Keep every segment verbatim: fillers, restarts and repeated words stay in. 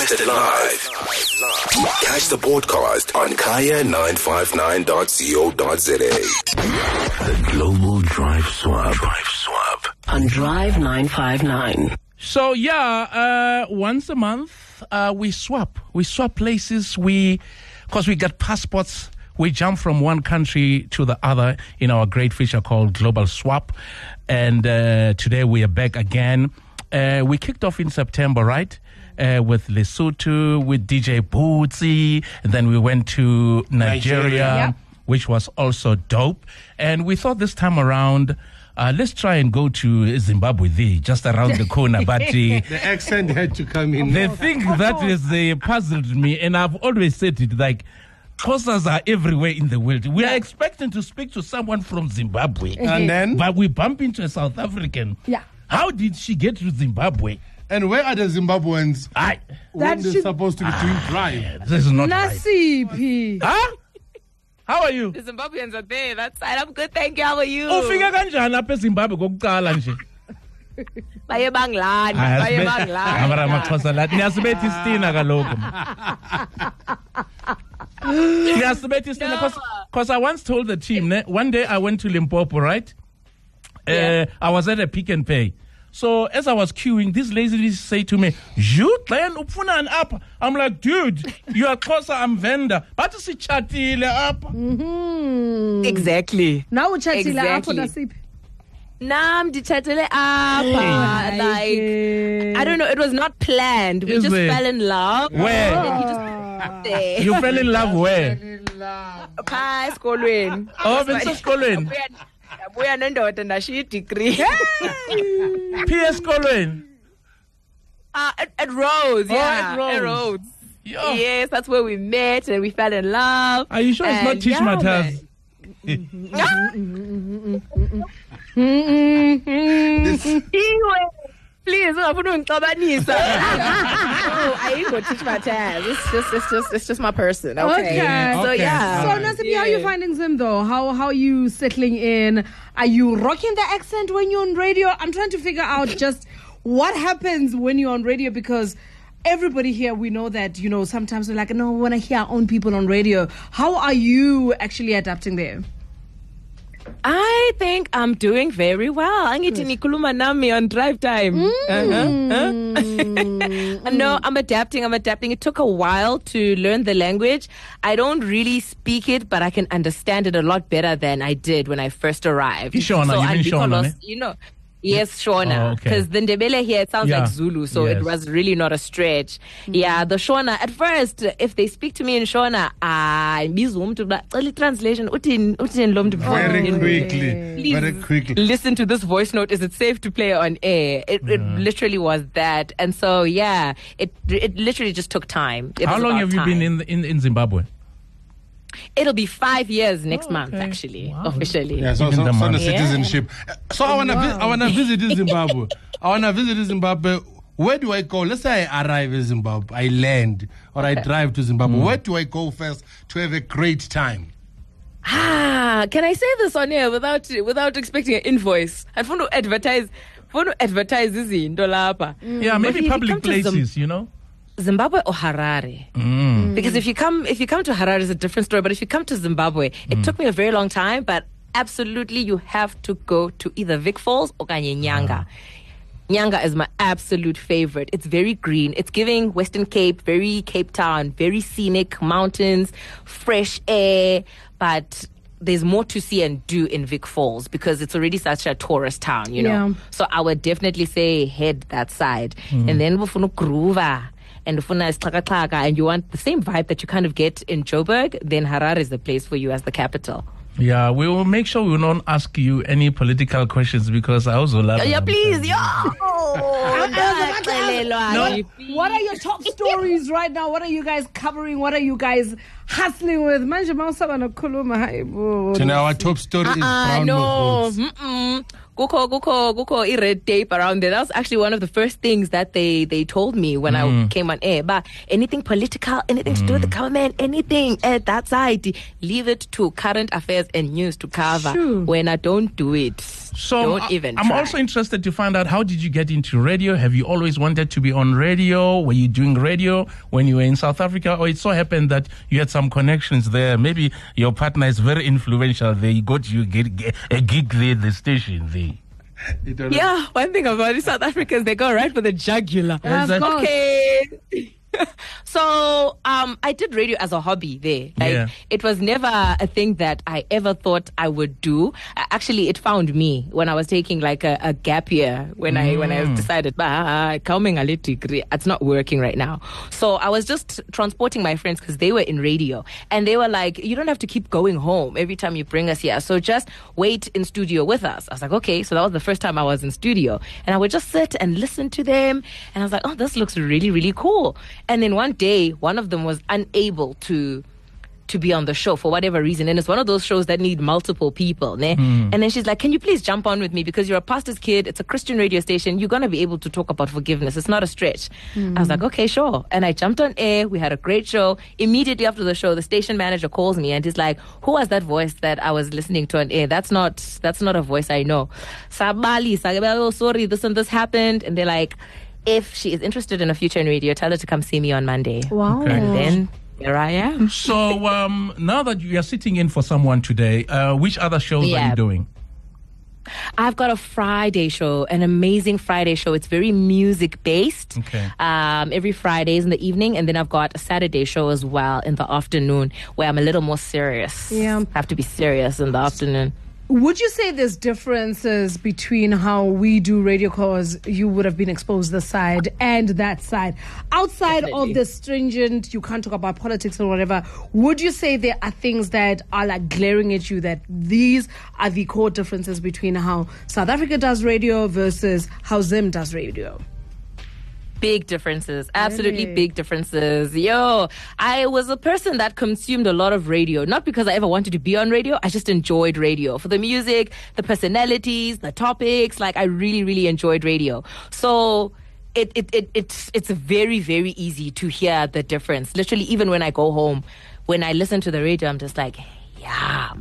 Broadcasted live. Catch the podcast on kaya nine five nine dot co dot za. The Global Drive Swap. Drive Swap. On Drive nine five nine. So, yeah, uh, once a month, uh, we swap. We swap places. We, because we get passports, we jump from one country to the other in our great feature called Global Swap. And uh, today we are back again. Uh, we kicked off in September, right? Uh, with Lesotho, with D J Bootsy. And then we went to Nigeria, Nigeria. Yep. Which was also dope. And we thought this time around, Uh, let's try and go to Zimbabwe, the, just around the corner. But uh, the accent had to come in. The thing that is uh, puzzled me, and I've always said it, like, Xhosas are everywhere in the world. We are expecting to speak to someone from Zimbabwe. And then? But we bump into a South African. Yeah. How did she get to Zimbabwe? And where are the Zimbabweans I, when they're should... supposed to be doing drive? This is not Nasipi. right. Huh? How are you? The Zimbabweans are there. That side, I'm good, thank you. How are you? Ufika kanjani apha eZimbabwe kokuqala nje? Baye banglani, baye banglani. Amara amaXhosa lathi niyasibethi istina kaloku. Niyasibethi istina because because I once told the team, ne, one day I went to Limpopo, right? Yeah. Uh, I was at a Pick and Pay. So as I was queuing, this lady say to me, "You plan upfuna an app?" I'm like, "Dude, you are Xhosa, I'm vendor. But si chatile app." Mm-hmm. Exactly. Now we chatile exactly. app Nasipi. Nam di chatile app. Like I don't know, it was not planned. We Is just it? fell in love. Where? And then he just up there. You fell in love where? Pha esikolweni. Oh, bengisesikolweni. Buya nendoda ndashiya degree. P S Colwyn. Uh, at, at Rhodes, Oh, yeah. at Rhodes. At Rhodes. Yo. Yes, that's where we met and we fell in love. Are you sure it's not And Teach yeah, Matters? Please, ungafuna ungixabanisa. No, I ain't gonna teach my Taz. It's just, it's just, it's just my person. Okay. Okay. So Okay. yeah. So Alright. Nasipi, how are you finding Zim though? How how are you settling in? Are you rocking the accent when you're on radio? I'm trying to figure out just what happens when you're on radio, because everybody here, we know that, you know, sometimes we're like, no, we want to hear our own people on radio. How are you actually adapting there? I think I'm doing very well. Angithi nikhuluma nami on drive time. Mm. Uh-huh. No, I'm adapting. I'm adapting. It took a while to learn the language. I don't really speak it, but I can understand it a lot better than I did when I first arrived. Shona, you mean Andiko Shona, Los- ne? you know. Yes, Shona. Oh, Because okay. the Ndebele here, it sounds Yeah. like Zulu, so Yes. it was really not a stretch. Yeah, the Shona, at first, if they speak to me in Shona, I early translation, utin, utin lo mntu Very in- quickly. Please Very quickly. listen to this voice note. Is it safe to play on air? It, it literally was that. And so, yeah, it it literally just took time. It How was long about have you been time. in, in in Zimbabwe? It'll be five years next Oh, month, okay. actually, Wow. officially. Yeah, so, Even so, the so money. the citizenship. So I wanna vi- I wanna visit Zimbabwe. I wanna visit Zimbabwe. Where do I go? Let's say I arrive in Zimbabwe, I land, or I drive to Zimbabwe. Where do I go first to have a great time? Ah, can I say this on air without without expecting an invoice? I want to advertise. I want to advertise this in Dolapa. Yeah, maybe public places, you know? Zimbabwe or Harare? Mm. Because if you come if you come to Harare, it's a different story. But if you come to Zimbabwe, it took me a very long time. But absolutely, you have to go to either Vic Falls or Kanye Nyanga. Nyanga is my absolute favorite. It's very green. It's giving Western Cape, very Cape Town, very scenic, mountains, fresh air. But there's more to see and do in Vic Falls because it's already such a tourist town, you know. Yeah. So I would definitely say head that side. And then Bufunu Groova and Bufuna Isxakaxaka, and you want the same vibe that you kind of get in Joburg, then Harare is the place for you as the capital. Yeah, we will make sure we will not ask you any political questions because I also love Yeah, them. please, yo. What, what are your top stories right now? What are you guys covering? What are you guys hustling with? Manje mawusaba nokukhuluma, hayi bo. So now our top story is Uh, Brown no, Mohawks. mm-mm. Guko, guko, guko, i red tape around there. That was actually one of the first things that they, they told me when mm. I came on air. But anything political, anything mm. to do with the government, anything at that side, leave it to current affairs and news to cover. Sure. When I don't do it, so don't I, even I'm try. also interested to find out, how did you get into radio? Have you always wanted to be on radio? Were you doing radio when you were in South Africa? Or it so happened that you had some connections there? Maybe your partner is very influential. They got you get, get a gig there, the station there. Yeah, one thing about it, South Africans, they go right for the jugular. Yes, okay. So um, I did radio as a hobby there. Like, yeah. It was never a thing that I ever thought I would do. Uh, actually, it found me when I was taking like a, a gap year. When mm. I when I decided, bah, coming a little degree, it's not working right now. So I was just transporting my friends because they were in radio, and they were like, "You don't have to keep going home every time you bring us here. So just wait in studio with us." I was like, "Okay." So that was the first time I was in studio, and I would just sit and listen to them, and I was like, "Oh, this looks really, really cool." And then one day, one of them was unable to to be on the show for whatever reason. And it's one of those shows that need multiple people. Ne? Mm. And then she's like, "Can you please jump on with me? Because you're a pastor's kid. It's a Christian radio station. You're going to be able to talk about forgiveness. It's not a stretch." Mm. I was like, "Okay, sure." And I jumped on air. We had a great show. Immediately after the show, the station manager calls me and he's like, "Who was that voice that I was listening to on air? That's not, that's not a voice I know." Sabali, oh, sorry, this and this happened. And they're like, "If she is interested in a future in radio, tell her to come see me on Monday." Wow. Okay. And then here I am. So um, now that you are sitting in for someone today, uh, which other shows Yeah. are you doing? I've got a Friday show, an amazing Friday show. It's very music based. Okay. Um, every Fridays in the evening, and then I've got a Saturday show as well in the afternoon, where I'm a little more serious. Yeah. I have to be serious in the afternoon. Would you say there's differences between how we do radio, because you would have been exposed this side and that side? Outside Definitely. of the stringent, you can't talk about politics or whatever, would you say there are things that are like glaring at you, that these are the core differences between how South Africa does radio versus how Zim does radio? Big differences. Absolutely Really? big differences. Yo, I was a person that consumed a lot of radio. Not because I ever wanted to be on radio. I just enjoyed radio. For the music, the personalities, the topics. Like, I really, really enjoyed radio. So it, it, it it's it's very, very easy to hear the difference. Literally, even when I go home, when I listen to the radio, I'm just like, yeah,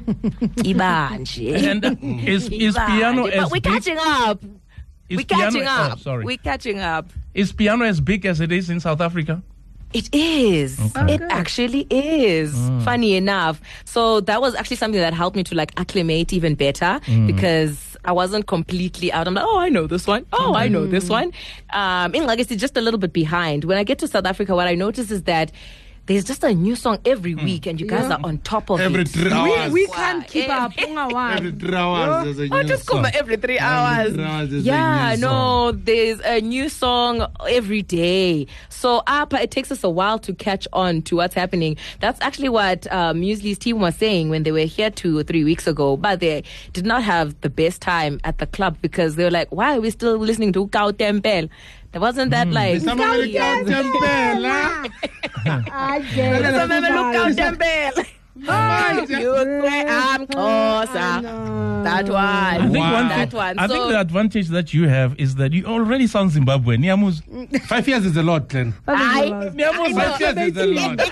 Ibanje. And uh, is, is piano But as we're big? catching up. Is We're piano- catching oh, up. sorry. We're catching up. Is piano as big as it is in South Africa? It is. Okay. It actually is. Funny enough. So that was actually something that helped me to like acclimate even better because I wasn't completely out. I'm like, oh, I know this one. Oh, I know this one. Um, in Legacy, just a little bit behind. When I get to South Africa, what I notice is that there's just a new song every week, and you guys Yeah. are on top of Every it. three We, hours. we Wow. can't keep up. Every three hours, there's a Oh, new just song. come every three hours. Every three hours there's a Yeah, new no, song. there's a new song every day. So up, it takes us a while to catch on to what's happening. That's actually what uh, Muesli's team was saying when they were here two or three weeks ago. But they did not have the best time at the club because they were like, why are we still listening to Kau Tempel? There wasn't that like... Some of the Yeah. Tempel, huh? I get it. Some of them look Kau Tempel. You swear I'm I closer. know. That one. I think Wow. one That thing, one. I So- think the advantage that you have is that you already sound Zimbabwean. Niamuz. Five years is a lot, Glenn. I, Niamuz. Five years is a lot.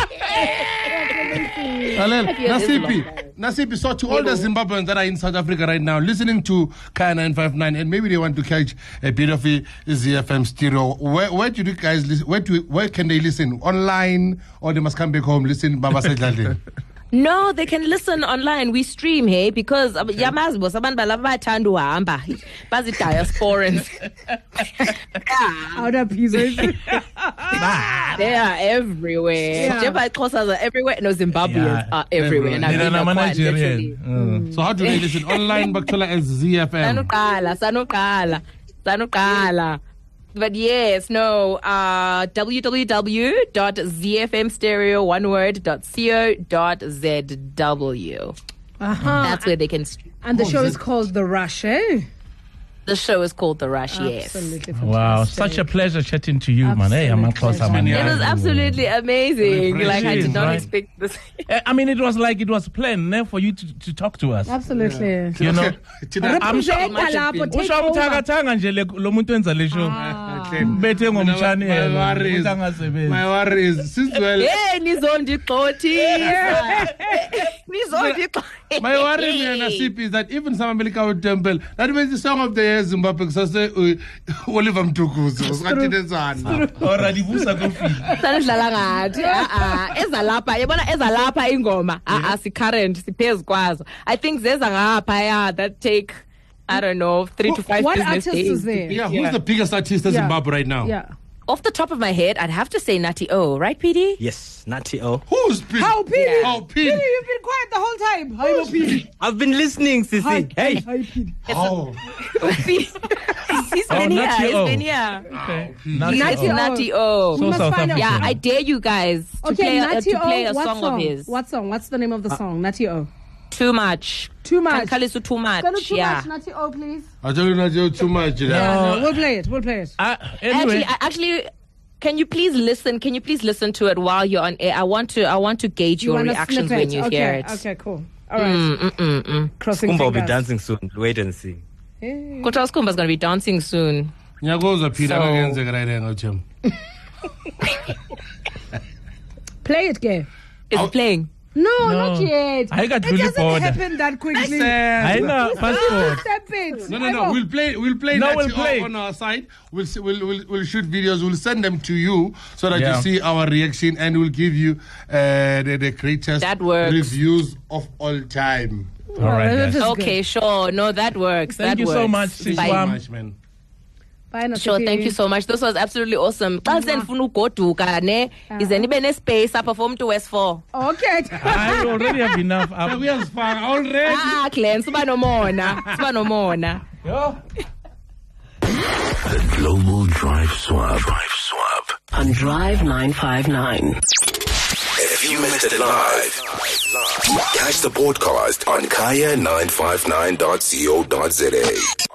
Alel, years is a Nasipi, Nasipi, so to all the Zimbabweans that are in South Africa right now, listening to Kaya nine five nine, and maybe they want to catch a bit of a Z F M stereo, where, where do you guys listen? Where, do, where can they listen? Online, or they must come back home, listen Baba Sajali? No, they can listen online. We stream, hey, because uh, yamazi boss abantu balava bathanda uhamba bazi diasporans. Out of pieces. They are everywhere. Yeah. Jeff Xhosas are everywhere. No, Zimbabweans Yeah, are everywhere. And I mean, Nina they're nama quite literally. Nigerian. Uh, So how do they listen? Online, Baktola as Z F M. Sanuqala, sanuqala, sanuqala. But yes, no, uh, w w w dot z f m stereo one word dot co dot z w. Uh-huh. That's where they can stream. And the Oh, show is is it- called The Rush, eh? The show is called The Rush, yes. Absolutely Wow, fantastic. such a pleasure chatting to you, man. Hey, I'm a close Absolute man. It pleasure. was absolutely amazing. Like, I did not Right. expect this. Eh, I mean, it was like it was planned eh, for you to, to talk to us. Absolutely. You know, Thina- I'm sure. Represent lapho, take usho over. ubuthakathanga nje le- lo muntu wenza le show. Bethe ngomtshani My yena, worry is- umuntu angasebenzi. my worry is since well Hey, nizondigxothisa. Nizondigxothisa. my worry mina Siphi is that even some America temple that means the song of the year Zimbabwe kusase uh, Oliver Mtukudzi usikathinezana Ora divusa kofika. sanidlala ngathi a-a ezalapha yabona ezalapha ingoma a-a si-current siphezu kwazo. I think zeza ngaphaya that take I don't know three to five What business artist days. is there? yeah who's the biggest artist in Yeah. Zimbabwe right now Yeah. Off the top of my head, I'd have to say Natty O, right, P D? Yes, Natty O. who's P- How, Pidi? how P- Pidi, you've been quiet the whole time. How you Pidi? I've been listening, Sissy. Hi, Hey. hi, Pidi. how He's Oh, been here. Natty He's O. been here. Okay. Natty It's O. Natty O. So We must South find out. African. Yeah, I dare you guys to Okay, play, uh, Natty to play O, a what song, song? of his. What song? What's the name of the song? Natty O. Too much. Too much. Kankalisu too much. Gonna too yeah. much, Natty O, please. I tell you not you too much you know. Yeah, no, we'll play it. We'll play it. Uh, anyway, Actually, I, actually, can you please listen? Can you please listen to it while you're on air? I want to. I want to gauge your want a reactions snippet? when you okay. hear it. Okay, cool. All right. Mm, mm, mm, mm. Crossing Kumba will be fingers. dancing soon. Wait and see. Hey. Kota's Kumba's going to be dancing soon. Nyakozwa Peter So- akenzeka right now Jim Play it, gay. Is it playing? No, No. not yet. I got it really doesn't bored. happen that quickly. I know passport. Step it. no no I no know. we'll play we'll play No, Natty we'll O play. on our side we'll, s- we'll we'll we'll shoot videos we'll send them to you so that Yeah. you see our reaction and we'll give you uh, the, the greatest That works. reviews of all time All right, Well, guys. this is Okay, sure. No, that works. Thank that you works. so much, Fine. Siswam. so much man Bye, Natty Sure, P. thank you so much. This was absolutely awesome. Xa senifuna ugoduka ne ize nibe nespace apha for umntu wes four. Okay. I already have enough. Up. uyazifaka already Ah, Glenn, suba nomona. Suba nomona. The Global Drive Swap. Drive Swap. On Drive nine five nine. If you missed it live, catch the podcast on kaya nine five nine dot co dot za.